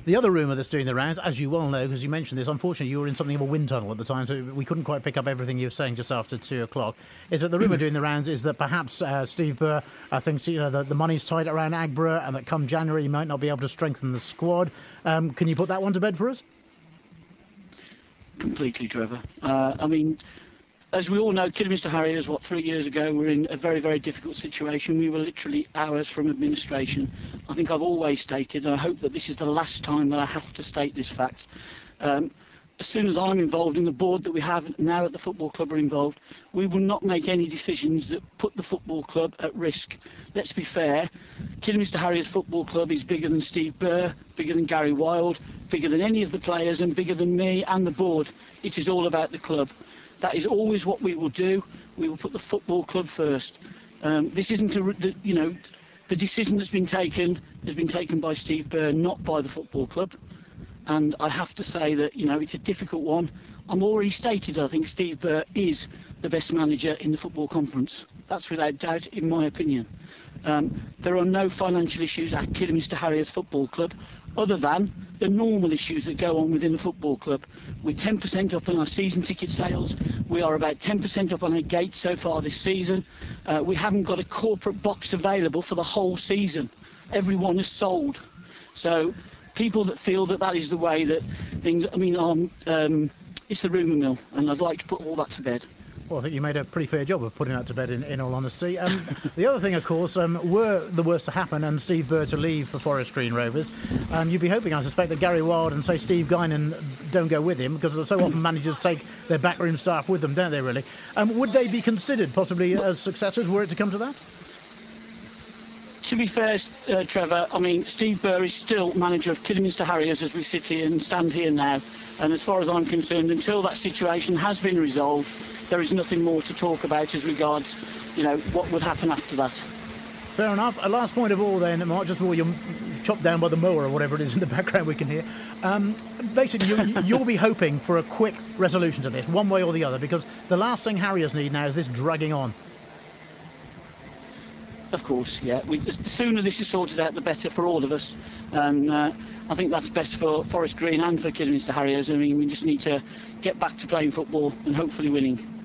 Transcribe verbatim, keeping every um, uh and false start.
The other rumour that's doing the rounds, as you well know, because you mentioned this, unfortunately you were in something of a wind tunnel at the time, so we couldn't quite pick up everything you were saying just after two o'clock, is that the rumour doing the rounds is that perhaps uh, Steve Burr uh, thinks you know, the, the money's tight around Agborough and that come January he might not be able to strengthen the squad. Um, can you put that one to bed for us? Completely, Trevor. Uh, I mean, as we all know, Kidderminster Harriers, what, three years ago, were in a very, very difficult situation. We were literally hours from administration. I think I've always stated, and I hope that this is the last time that I have to state this fact. Um, as soon as I'm involved in the board that we have now at the football club are involved, we will not make any decisions that put the football club at risk. Let's be fair, Kidderminster Harriers Football Club is bigger than Steve Burr, bigger than Gary Wild, bigger than any of the players and bigger than me and the board. It is all about the club. That is always what we will do. We will put the football club first. Um, this isn't a, the, you know, the decision that's been taken has been taken by Steve Burr, not by the football club. And I have to say that, you know, it's a difficult one. I'm already stated I think Steve Burr is the best manager in the football conference. That's without doubt, in my opinion. Um, there are no financial issues at Kidderminster Harriers Football Club other than the normal issues that go on within the football club. We're ten percent up on our season ticket sales. We are about ten percent up on our gates so far this season. Uh, we haven't got a corporate box available for the whole season. Everyone is sold. So people that feel that that is the way that things, I mean, um, um, it's the rumour mill, and I'd like to put all that to bed. Well, I think you made a pretty fair job of putting that to bed, in, in all honesty. Um, the other thing, of course, um, were the worst to happen and Steve Burr to leave for Forest Green Rovers, um, you'd be hoping, I suspect, that Gary Wild and, say, Steve Guinan don't go with him, because so often managers take their backroom staff with them, don't they, really? Um, would they be considered possibly as successors were it to come to that? To be fair, uh, Trevor, I mean, Steve Burr is still manager of Kidderminster Harriers as we sit here and stand here now. And as far as I'm concerned, until that situation has been resolved, there is nothing more to talk about as regards, you know, what would happen after that. Fair enough. A last point of all then, Mark, just before you're chopped down by the mower or whatever it is in the background we can hear. Um, basically, you, you'll be hoping for a quick resolution to this, one way or the other, because the last thing Harriers need now is this dragging on. Of course, yeah. We, the sooner this is sorted out, the better for all of us. And uh, I think that's best for Forest Green and for Kidderminster Harriers. I mean, we just need to get back to playing football and hopefully winning.